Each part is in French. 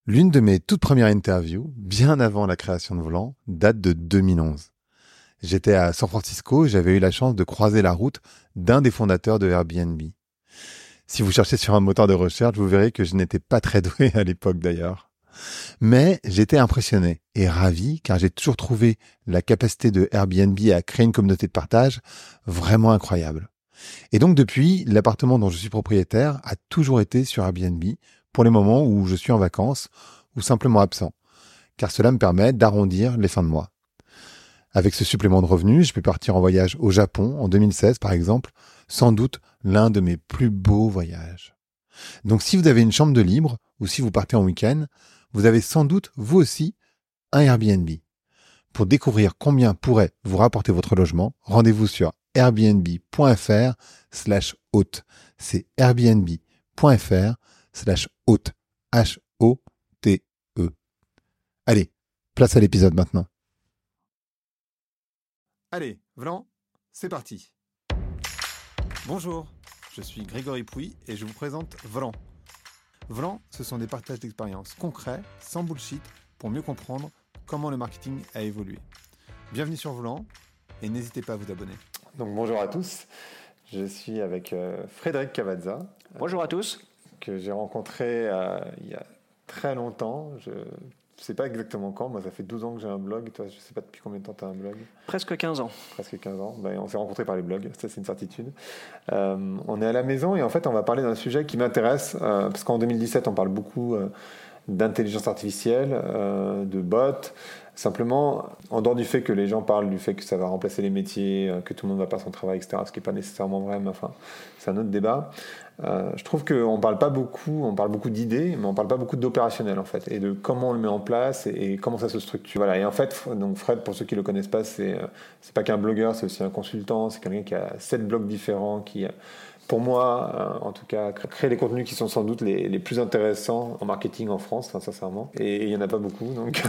L'une de mes toutes premières interviews, bien avant la création de Volant, date de 2011. J'étais à San Francisco et j'avais eu la chance de croiser la route d'un des fondateurs de Airbnb. Si vous cherchez sur un moteur de recherche, vous verrez que je n'étais pas très doué à l'époque d'ailleurs. Mais j'étais impressionné et ravi car j'ai toujours trouvé la capacité de Airbnb à créer une communauté de partage vraiment incroyable. Et donc depuis, l'appartement dont je suis propriétaire a toujours été sur Airbnb pour les moments où je suis en vacances ou simplement absent, car cela me permet d'arrondir les fins de mois. Avec ce supplément de revenus, je peux partir en voyage au Japon en 2016 par exemple, sans doute l'un de mes plus beaux voyages. Donc si vous avez une chambre de libre ou si vous partez en week-end, vous avez sans doute vous aussi un Airbnb. Pour découvrir combien pourrait vous rapporter votre logement, rendez-vous sur airbnb.fr/hôte. C'est airbnb.fr/hôte. H-O-T-E. Allez, place à l'épisode maintenant. Allez, Vlan, c'est parti. Bonjour, je suis Grégory Pouy et je vous présente Vlan. Vlan, ce sont des partages d'expériences concrets, sans bullshit, pour mieux comprendre comment le marketing a évolué. Bienvenue sur Vlan et n'hésitez pas à vous abonner. Donc bonjour à tous, je suis avec Frédéric Cavazza. Bonjour à tous. Que j'ai rencontré il y a très longtemps. Je ne sais pas exactement quand. Moi, ça fait 12 ans que j'ai un blog. Toi, je ne sais pas depuis combien de temps tu as un blog. Presque 15 ans. Presque 15 ans. Ben, on s'est rencontrés par les blogs, ça c'est une certitude. On est à la maison et en fait, on va parler d'un sujet qui m'intéresse parce qu'en 2017, on parle beaucoup d'intelligence artificielle, de bots. Simplement, en dehors du fait que les gens parlent du fait que ça va remplacer les métiers, que tout le monde va perdre son travail, etc., ce qui n'est pas nécessairement vrai, mais enfin, c'est un autre débat. Je trouve qu'on parle pas beaucoup, on parle beaucoup d'idées, mais on parle pas beaucoup d'opérationnel en fait, et de comment on le met en place et comment ça se structure. Voilà. Et en fait, donc Fred, pour ceux qui le connaissent pas, c'est pas qu'un blogueur, c'est aussi un consultant, c'est quelqu'un qui a 7 blogs différents, qui pour moi, en tout cas, créer les contenus qui sont sans doute les plus intéressants en marketing en France, enfin, sincèrement. Et il n'y en a pas beaucoup. Donc...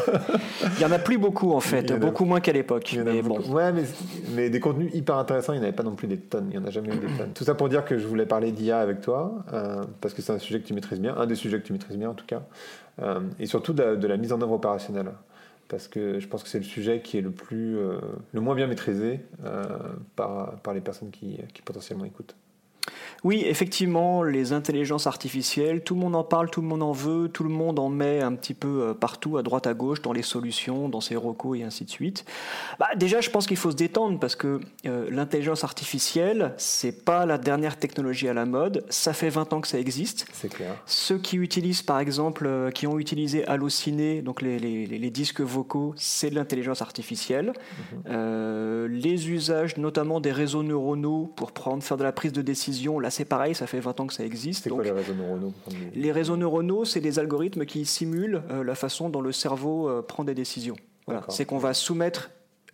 il n'y en a plus beaucoup, en fait. Beaucoup moins qu'à l'époque. Mais bon. Ouais, mais des contenus hyper intéressants, il n'y en avait pas non plus des tonnes. Il n'y en a jamais eu des tonnes. Tout ça pour dire que je voulais parler d'IA avec toi, parce que c'est un sujet que tu maîtrises bien, un des sujets que tu maîtrises bien en tout cas, et surtout de la mise en œuvre opérationnelle. Parce que je pense que c'est le sujet qui est le moins bien maîtrisé par les personnes qui potentiellement écoutent. Oui, effectivement, les intelligences artificielles, tout le monde en parle, tout le monde en veut, tout le monde en met un petit peu partout, à droite, à gauche, dans les solutions, dans ses recos et ainsi de suite. Déjà, je pense qu'il faut se détendre parce que l'intelligence artificielle, c'est pas la dernière technologie à la mode. Ça fait 20 ans que ça existe. C'est clair. Ceux qui utilisent, par exemple, qui ont utilisé Allociné, donc les disques vocaux, c'est de l'intelligence artificielle. Les usages, notamment des réseaux neuronaux pour faire de la prise de décision, là c'est pareil, ça fait 20 ans que ça existe. C'est quoi les réseaux neuronaux ? Les réseaux neuronaux, c'est des algorithmes qui simulent la façon dont le cerveau prend des décisions. Voilà. C'est qu'on va soumettre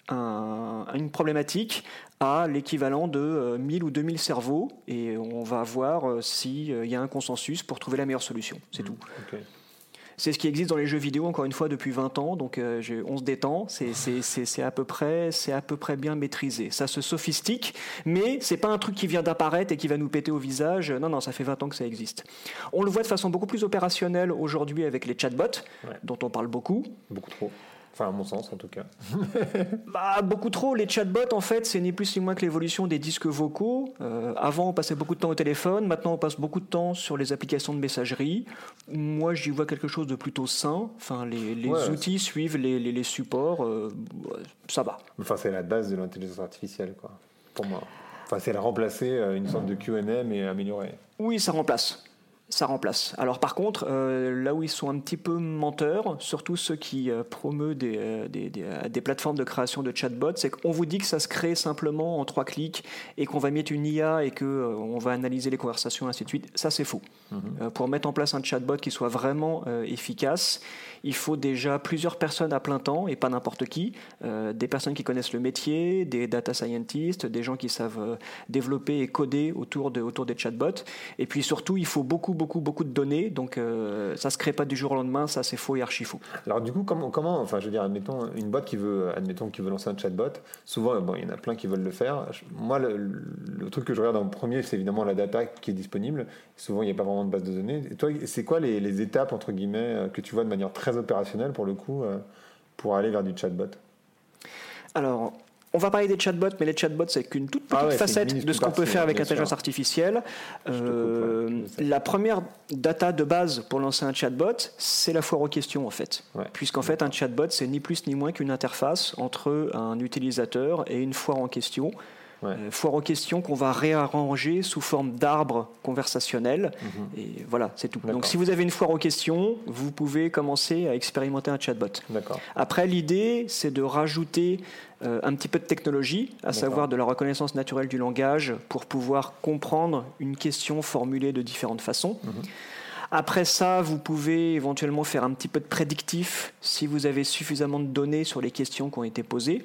une problématique à l'équivalent de 1000 ou 2000 cerveaux et on va voir s'il y a un consensus pour trouver la meilleure solution. C'est tout. Okay. C'est ce qui existe dans les jeux vidéo, encore une fois, depuis 20 ans. Donc, on se détend. C'est à peu près bien maîtrisé. Ça se sophistique, mais c'est pas un truc qui vient d'apparaître et qui va nous péter au visage. Non, ça fait 20 ans que ça existe. On le voit de façon beaucoup plus opérationnelle aujourd'hui avec les chatbots, dont on parle beaucoup. Beaucoup trop. Enfin, à mon sens, en tout cas. Beaucoup trop. Les chatbots, en fait, c'est ni plus ni moins que l'évolution des disques vocaux. Avant, on passait beaucoup de temps au téléphone. Maintenant, on passe beaucoup de temps sur les applications de messagerie. Moi, j'y vois quelque chose de plutôt sain. Enfin, les outils suivent les supports. Ça va. Enfin, c'est la base de l'intelligence artificielle, quoi, pour moi. Enfin, c'est la remplacer une sorte de Q&A, mais améliorée. Oui, ça remplace. Alors par contre, là où ils sont un petit peu menteurs, surtout ceux qui promeuvent des plateformes de création de chatbots, c'est qu'on vous dit que ça se crée simplement en 3 clics et qu'on va mettre une IA et qu'on va analyser les conversations, ainsi de suite. Ça, c'est faux. Pour mettre en place un chatbot qui soit vraiment efficace, il faut déjà plusieurs personnes à plein temps et pas n'importe qui. Des personnes qui connaissent le métier, des data scientists, des gens qui savent développer et coder autour des chatbots. Et puis surtout, il faut beaucoup beaucoup de données, donc ça se crée pas du jour au lendemain, ça c'est faux et archi faux. Alors du coup, comment, enfin je veux dire, admettons une boîte qui veut lancer un chatbot, souvent il y en a plein qui veulent le faire. Moi, le truc que je regarde en premier, c'est évidemment la data qui est disponible. Souvent, il n'y a pas vraiment de base de données. Et toi, c'est quoi les étapes entre guillemets que tu vois de manière très opérationnelle pour le coup pour aller vers du chatbot? Alors, on va parler des chatbots, mais les chatbots, c'est qu'une toute petite facette de ce qu'on peut faire avec l'intelligence artificielle. La première data de base pour lancer un chatbot, c'est la foire aux questions, en fait. Ouais. Puisqu'en fait, un chatbot, c'est ni plus ni moins qu'une interface entre un utilisateur et une foire en question. Ouais. Foire aux questions qu'on va réarranger sous forme d'arbre conversationnel. Et voilà, c'est tout. D'accord. Donc si vous avez une foire aux questions, vous pouvez commencer à expérimenter un chatbot. D'accord. Après, l'idée, c'est de rajouter un petit peu de technologie, à savoir de la reconnaissance naturelle du langage, pour pouvoir comprendre une question formulée de différentes façons. Après ça, vous pouvez éventuellement faire un petit peu de prédictif si vous avez suffisamment de données sur les questions qui ont été posées.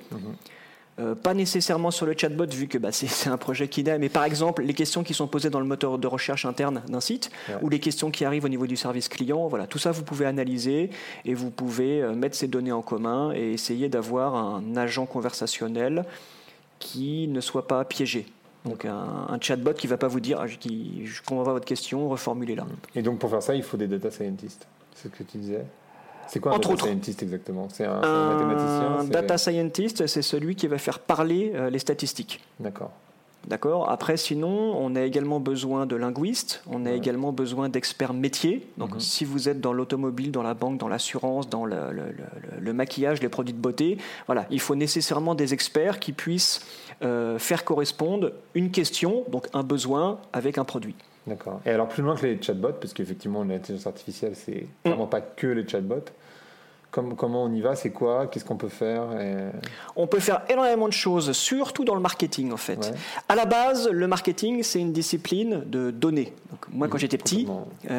Pas nécessairement sur le chatbot, vu que c'est un projet qui naît, mais par exemple, les questions qui sont posées dans le moteur de recherche interne d'un site, ou les questions qui arrivent au niveau du service client, voilà, tout ça, vous pouvez analyser et vous pouvez mettre ces données en commun et essayer d'avoir un agent conversationnel qui ne soit pas piégé. Donc un chatbot qui ne va pas vous dire je comprends pas votre question, reformulez-la. Et donc pour faire ça, il faut des data scientists, c'est ce que tu disais? C'est quoi un data scientist exactement? C'est un mathématicien? Un data scientist, c'est celui qui va faire parler les statistiques. D'accord. Après, sinon, on a également besoin de linguistes, on a également besoin d'experts métiers. Donc, si vous êtes dans l'automobile, dans la banque, dans l'assurance, dans le maquillage, les produits de beauté, voilà, il faut nécessairement des experts qui puissent faire correspondre une question, donc un besoin, avec un produit. D'accord. Et alors plus loin que les chatbots, parce qu'effectivement l'intelligence artificielle c'est vraiment pas que les chatbots. Comment on y va? C'est quoi? Qu'est-ce qu'on peut faire? On peut faire énormément de choses, surtout dans le marketing en fait. À la base, le marketing c'est une discipline de données. Donc, moi quand j'étais petit,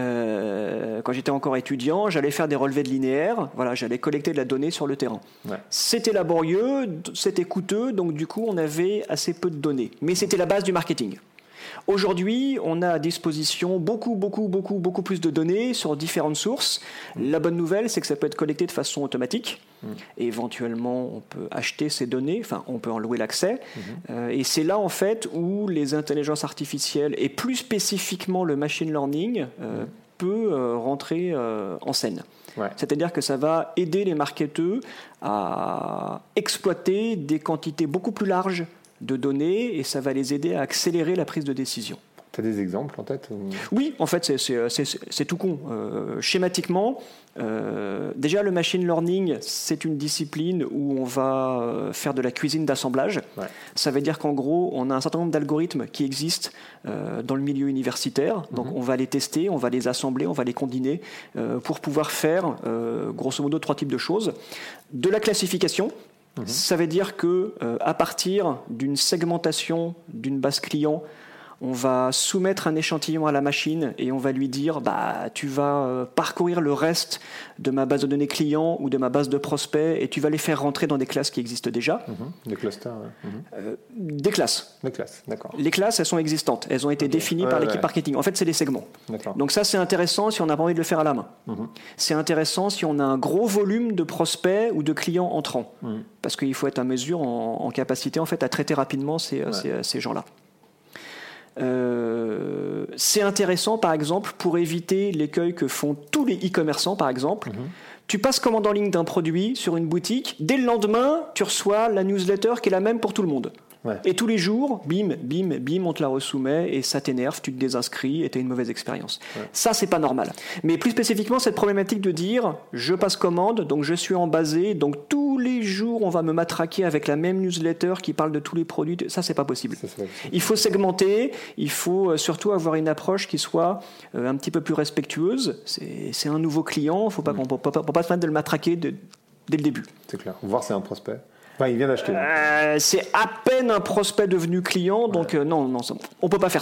quand j'étais encore étudiant, j'allais faire des relevés de linéaires. Voilà, j'allais collecter de la donnée sur le terrain. C'était laborieux, c'était coûteux, donc du coup on avait assez peu de données. Mais c'était la base du marketing. Aujourd'hui, on a à disposition beaucoup plus de données sur différentes sources. La bonne nouvelle, c'est que ça peut être collecté de façon automatique. Et éventuellement, on peut acheter ces données, enfin, on peut en louer l'accès. Et c'est là, en fait, où les intelligences artificielles, et plus spécifiquement le machine learning, peut rentrer en scène. C'est-à-dire que ça va aider les marketeurs à exploiter des quantités beaucoup plus larges de données et ça va les aider à accélérer la prise de décision. Tu as des exemples en tête ou... Oui, en fait, c'est tout con. Schématiquement, déjà, le machine learning, c'est une discipline où on va faire de la cuisine d'assemblage. Ça veut dire qu'en gros, on a un certain nombre d'algorithmes qui existent dans le milieu universitaire. Donc, on va les tester, on va les assembler, on va les combiner pour pouvoir faire, grosso modo, 3 types de choses. De la classification. Ça veut dire que à partir d'une segmentation d'une base client, on va soumettre un échantillon à la machine et on va lui dire tu vas parcourir le reste de ma base de données client ou de ma base de prospects et tu vas les faire rentrer dans des classes qui existent déjà. Des clusters, des classes. Des classes, d'accord. Les classes, elles sont existantes. Elles ont été définies par l'équipe marketing. En fait, c'est des segments. Donc ça, c'est intéressant si on n'a pas envie de le faire à la main. C'est intéressant si on a un gros volume de prospects ou de clients entrants. Parce qu'il faut être à mesure, en capacité, en fait, à traiter rapidement ces gens-là. C'est intéressant, par exemple, pour éviter l'écueil que font tous les e-commerçants, par exemple. Tu passes commande en ligne d'un produit sur une boutique, dès le lendemain, tu reçois la newsletter qui est la même pour tout le monde. Et tous les jours, bim, on te la resoumet et ça t'énerve, tu te désinscris et tu as une mauvaise expérience. Ça, c'est pas normal. Mais plus spécifiquement, cette problématique de dire je passe commande, donc je suis en basé, donc tous les jours, on va me matraquer avec la même newsletter qui parle de tous les produits. Ça, c'est pas possible. Il faut segmenter, il faut surtout avoir une approche qui soit un petit peu plus respectueuse. C'est un nouveau client, il ne faut pas se mettre de le matraquer dès le début. C'est clair. Voir c'est un prospect. Enfin, il vient d'acheter. C'est à peine un prospect devenu client, donc non, on peut pas faire ça.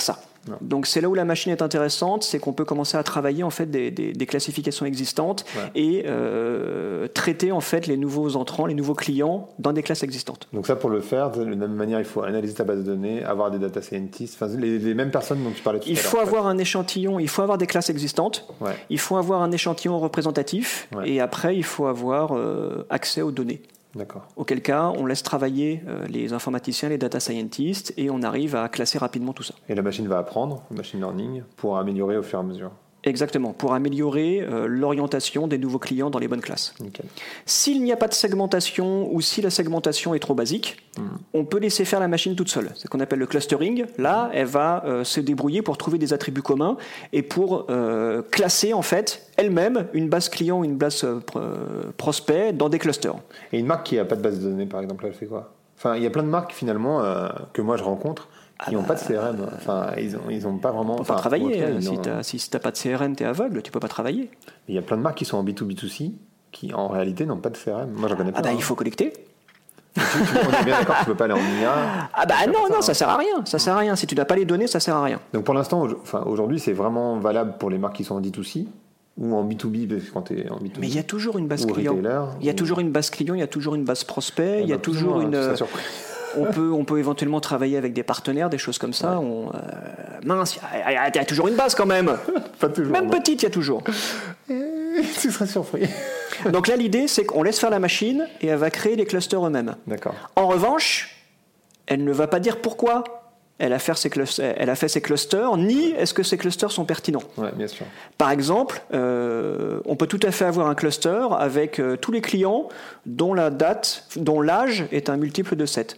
Non. Donc c'est là où la machine est intéressante, c'est qu'on peut commencer à travailler en fait des classifications existantes et traiter en fait les nouveaux entrants, les nouveaux clients dans des classes existantes. Donc ça, pour le faire, de la même manière, il faut analyser ta base de données, avoir des data scientists, enfin les mêmes personnes dont tu parlais tout à l'heure. Il faut avoir un échantillon, il faut avoir des classes existantes, il faut avoir un échantillon représentatif et après il faut avoir accès aux données. D'accord. Auquel cas, on laisse travailler les informaticiens, les data scientists, et on arrive à classer rapidement tout ça. Et la machine va apprendre, le machine learning, pour améliorer au fur et à mesure. Exactement, pour améliorer l'orientation des nouveaux clients dans les bonnes classes. Nickel. S'il n'y a pas de segmentation ou si la segmentation est trop basique, on peut laisser faire la machine toute seule. C'est ce qu'on appelle le clustering. Là, elle va se débrouiller pour trouver des attributs communs et pour classer en fait elle-même une base client ou une base prospect dans des clusters. Et une marque qui n'a pas de base de données, par exemple, elle fait quoi ? Enfin, il y a plein de marques finalement que moi je rencontre qui n'ont pas de CRM. Enfin, ils ont pas vraiment. On peut pas travailler. Si tu n'as pas de CRM, tu es aveugle, tu peux pas travailler. Il y a plein de marques qui sont en B2B2C qui en réalité n'ont pas de CRM. Moi, j'en connais pas. Il faut collecter. On est bien d'accord, tu peux pas aller en IA. Non, ça sert à rien. Ça sert à rien. Si tu n'as pas les données, ça sert à rien. Donc pour l'instant, aujourd'hui, c'est vraiment valable pour les marques qui sont en D2C ou en B2B, parce que quand tu es en B2B. Mais il y a toujours une base client. Il y a toujours une base client, il y a toujours une base prospect, il y a toujours une. On peut éventuellement travailler avec des partenaires, des choses comme ça. Mince, il y a toujours une base quand même. Pas toujours. Même petite, il y a toujours. Tu serais surpris. Donc là, l'idée, c'est qu'on laisse faire la machine et elle va créer les clusters eux-mêmes. D'accord. En revanche, elle ne va pas dire pourquoi elle a fait ces clusters, ni est-ce que ces clusters sont pertinents. Ouais, bien sûr. Par exemple, on peut tout à fait avoir un cluster avec tous les clients dont l'âge est un multiple de 7.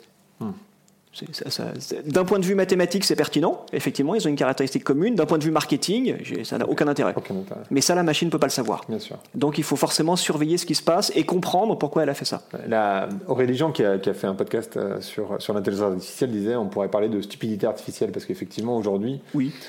D'un point de vue mathématique, c'est pertinent. Effectivement, ils ont une caractéristique commune. D'un point de vue marketing, ça n'a aucun intérêt. Mais ça, la machine ne peut pas le savoir. Bien sûr. Donc, il faut forcément surveiller ce qui se passe et comprendre pourquoi elle a fait ça. Aurélie Jean, qui a fait un podcast sur l'intelligence artificielle, disait on pourrait parler de stupidité artificielle parce qu'effectivement, aujourd'hui,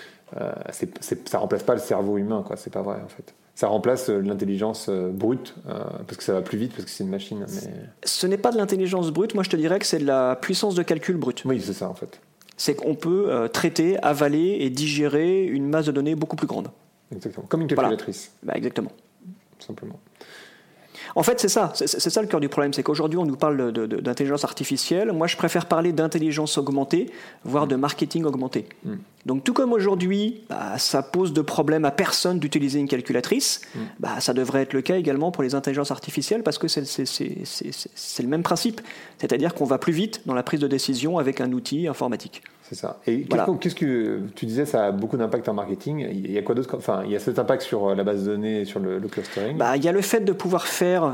ça remplace pas le cerveau humain, quoi. C'est pas vrai, en fait. Ça remplace l'intelligence brute, parce que ça va plus vite, parce que c'est une machine. Mais... Ce n'est pas de l'intelligence brute, moi je te dirais que c'est de la puissance de calcul brute. Oui, c'est ça en fait. C'est qu'on peut traiter, avaler et digérer une masse de données beaucoup plus grande. Exactement, comme une calculatrice. Voilà. Exactement. Tout simplement. En fait, c'est ça le cœur du problème, c'est qu'aujourd'hui on nous parle d'intelligence artificielle. Moi, je préfère parler d'intelligence augmentée, voire de marketing augmenté. Donc, tout comme aujourd'hui, ça pose de problème à personne d'utiliser une calculatrice, ça devrait être le cas également pour les intelligences artificielles parce que c'est le même principe. C'est-à-dire qu'on va plus vite dans la prise de décision avec un outil informatique. C'est ça. Et qu'est-ce que tu disais, ça a beaucoup d'impact en marketing. Il y a quoi d'autre ? Enfin, il y a cet impact sur la base de données, sur le clustering. Il y a le fait de pouvoir faire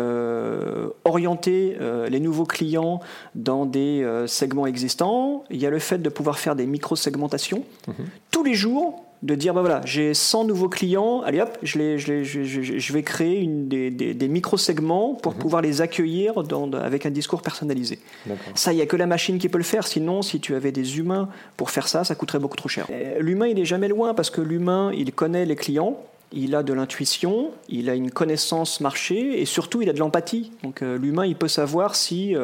orienter les nouveaux clients dans des segments existants. Il y a le fait de pouvoir faire des micro-segmentations. Tous les jours, de dire j'ai 100 nouveaux clients, allez hop, je vais créer des micro-segments pour pouvoir les accueillir avec un discours personnalisé. D'accord. Ça, il n'y a que la machine qui peut le faire, sinon si tu avais des humains pour faire ça, ça coûterait beaucoup trop cher. L'humain, il n'est jamais loin parce que l'humain, il connaît les clients, il a de l'intuition, il a une connaissance marché et surtout il a de l'empathie. Donc l'humain, il peut savoir si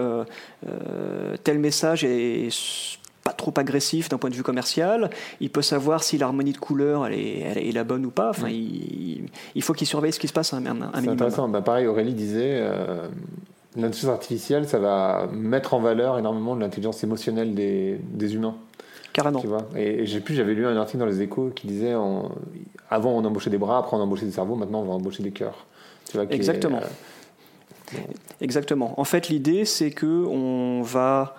tel message est pas trop agressif d'un point de vue commercial, il peut savoir si l'harmonie de couleurs elle est la bonne ou pas. Enfin, il faut qu'il surveille ce qui se passe un minimum. C'est intéressant. Pareil, Aurélie disait l'intelligence artificielle, ça va mettre en valeur énormément de l'intelligence émotionnelle des humains. Carrément. Tu vois, et j'avais lu un article dans les Échos qui disait avant on embauchait des bras, après on embauchait des cerveaux, maintenant on va embaucher des cœurs. Tu vois, exactement. Exactement. En fait, l'idée c'est que on va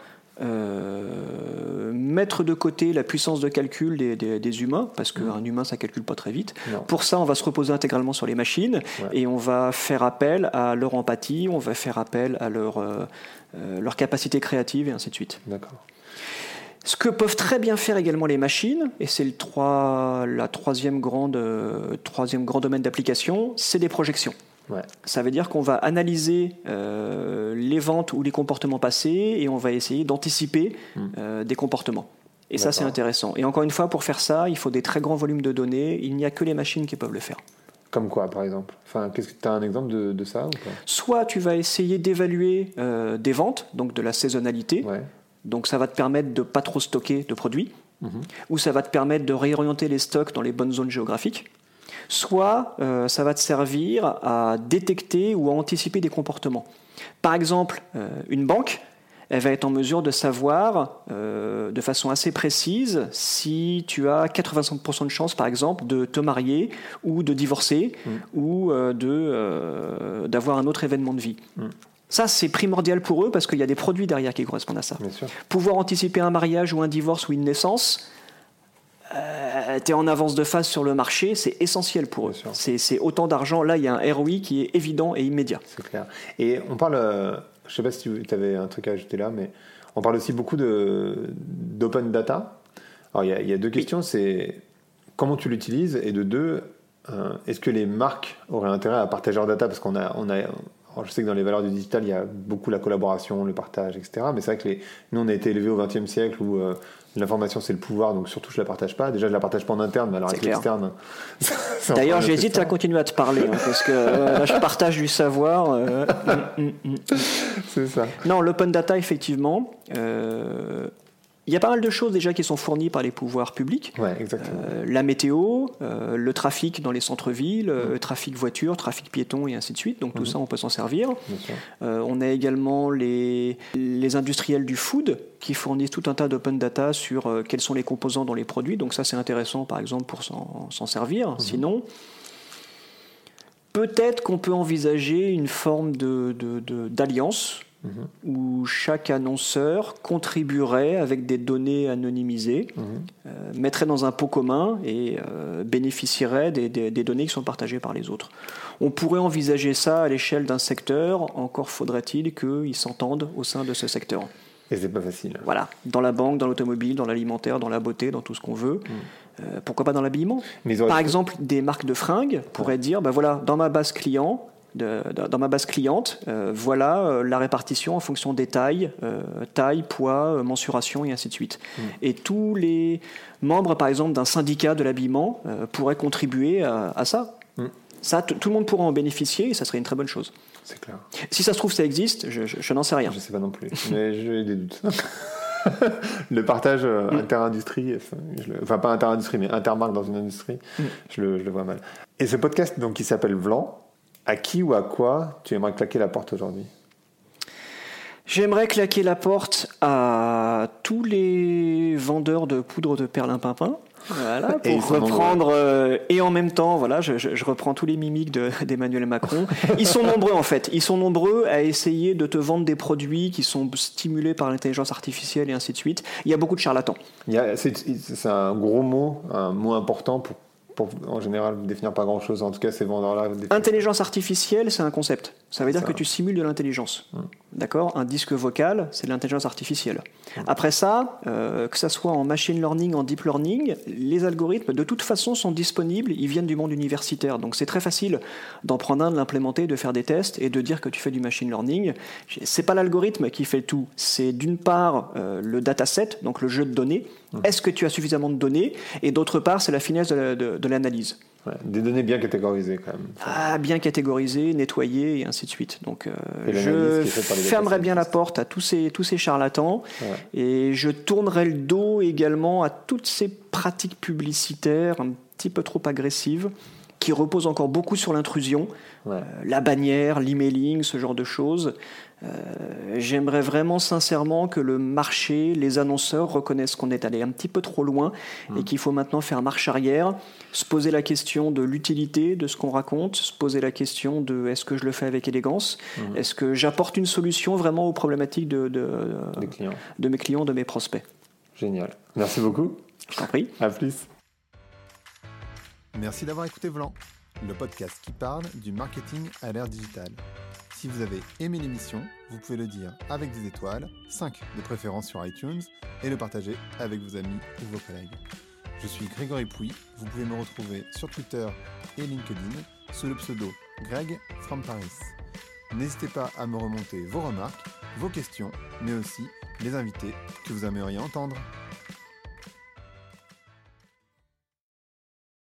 mettre de côté la puissance de calcul des humains, parce qu'un humain ça calcule pas très vite. Non. Pour ça, on va se reposer intégralement sur les machines et on va faire appel à leur empathie, on va faire appel à leur capacité créative et ainsi de suite. D'accord. Ce que peuvent très bien faire également les machines, et c'est la troisième grand domaine d'application, c'est des projections. Ouais. Ça veut dire qu'on va analyser les ventes ou les comportements passés et on va essayer d'anticiper des comportements. Et ça, c'est intéressant. Et encore une fois, pour faire ça, il faut des très grands volumes de données. Il n'y a que les machines qui peuvent le faire. Comme quoi, par exemple ? Enfin, tu as un exemple de ça ou pas ? Soit tu vas essayer d'évaluer des ventes, donc de la saisonnalité. Ouais. Donc ça va te permettre de ne pas trop stocker de produits. où ça va te permettre de réorienter les stocks dans les bonnes zones géographiques, soit ça va te servir à détecter ou à anticiper des comportements. Par exemple, une banque, elle va être en mesure de savoir de façon assez précise si tu as 85% de chances, par exemple, de te marier ou de divorcer ou d'avoir un autre événement de vie. Ça, c'est primordial pour eux parce qu'il y a des produits derrière qui correspondent à ça. Bien sûr. Pouvoir anticiper un mariage ou un divorce ou une naissance, tu es en avance de phase sur le marché, c'est essentiel pour eux. C'est autant d'argent. Là, il y a un ROI qui est évident et immédiat. C'est clair. Et on parle, je ne sais pas si tu avais un truc à ajouter là, mais on parle aussi beaucoup d'open data. Alors, il y a deux questions. C'est comment tu l'utilises et de deux, est-ce que les marques auraient intérêt à partager leur data? Parce qu'on a alors, je sais que dans les valeurs du digital, il y a beaucoup la collaboration, le partage, etc. Mais c'est vrai que nous, on a été élevés au XXe siècle où l'information, c'est le pouvoir, donc surtout, je ne la partage pas. Déjà, je ne la partage pas en interne, mais alors avec l'externe... D'ailleurs, j'hésite à continuer à te parler, parce que là, je partage du savoir. C'est ça. Non, l'open data, effectivement... il y a pas mal de choses déjà qui sont fournies par les pouvoirs publics. Ouais, exactement. La météo, le trafic dans les centres-villes, le trafic voiture, trafic piéton et ainsi de suite. Donc tout ça, on peut s'en servir. On a également les industriels du food qui fournissent tout un tas d'open data sur quels sont les composants dans les produits. Donc ça, c'est intéressant, par exemple, pour s'en servir. Sinon, peut-être qu'on peut envisager une forme d'alliance où chaque annonceur contribuerait avec des données anonymisées, mettrait dans un pot commun et bénéficierait des données qui sont partagées par les autres. On pourrait envisager ça à l'échelle d'un secteur, encore faudrait-il qu'ils s'entendent au sein de ce secteur. Et c'est pas facile. Voilà, dans la banque, dans l'automobile, dans l'alimentaire, dans la beauté, dans tout ce qu'on veut. Pourquoi pas dans l'habillement ? Par exemple, des marques de fringues pourraient dire, voilà, dans ma base client, dans ma base cliente, voilà la répartition en fonction des tailles, taille, poids, mensuration et ainsi de suite. Et tous les membres, par exemple, d'un syndicat de l'habillement pourraient contribuer à ça. Ça, tout le monde pourra en bénéficier et ça serait une très bonne chose. C'est clair. Si ça se trouve, ça existe, je n'en sais rien. Je ne sais pas non plus, mais j'ai des doutes. Le partage inter-industrie, enfin pas inter-industrie, mais intermarque dans une industrie, je le vois mal. Et ce podcast donc, qui s'appelle Vlan, à qui ou à quoi tu aimerais claquer la porte aujourd'hui ? J'aimerais claquer la porte à tous les vendeurs de poudre de perlimpinpin. Voilà, pour reprendre et en même temps, voilà, je reprends tous les mimiques d'Emmanuel Macron. Ils sont nombreux en fait. Ils sont nombreux à essayer de te vendre des produits qui sont stimulés par l'intelligence artificielle et ainsi de suite. Il y a beaucoup de charlatans. C'est un gros mot, un mot important pour en général définir pas grand-chose. En tout cas, ces vendeurs-là. Intelligence artificielle, c'est un concept. Ça veut dire que tu simules de l'intelligence. D'accord ? Un disque vocal, c'est de l'intelligence artificielle. Après ça, que ça soit en machine learning, en deep learning, les algorithmes, de toute façon, sont disponibles. Ils viennent du monde universitaire. Donc, c'est très facile d'en prendre un, de l'implémenter, de faire des tests et de dire que tu fais du machine learning. C'est pas l'algorithme qui fait tout. C'est d'une part le dataset, donc le jeu de données. Est-ce que tu as suffisamment de données ? Et d'autre part, c'est la finesse de l'analyse. Ouais, des données bien catégorisées quand même. Bien catégorisées, nettoyées et ainsi de suite. Donc je fermerai bien la porte à tous ces charlatans et je tournerai le dos également à toutes ces pratiques publicitaires un petit peu trop agressives qui reposent encore beaucoup sur l'intrusion, la bannière, l'emailing, ce genre de choses. J'aimerais vraiment sincèrement que le marché, les annonceurs reconnaissent qu'on est allé un petit peu trop loin et qu'il faut maintenant faire marche arrière, se poser la question de l'utilité de ce qu'on raconte, se poser la question de est-ce que je le fais avec élégance, est-ce que j'apporte une solution vraiment aux problématiques de mes clients, de mes prospects. Génial. Merci beaucoup. Je t'en prie. À plus. Merci d'avoir écouté Vlan, le podcast qui parle du marketing à l'ère digitale. Si vous avez aimé l'émission, vous pouvez le dire avec des étoiles, 5 de préférence sur iTunes, et le partager avec vos amis ou vos collègues. Je suis Grégory Pouy, vous pouvez me retrouver sur Twitter et LinkedIn sous le pseudo Greg from Paris. N'hésitez pas à me remonter vos remarques, vos questions, mais aussi les invités que vous aimeriez entendre.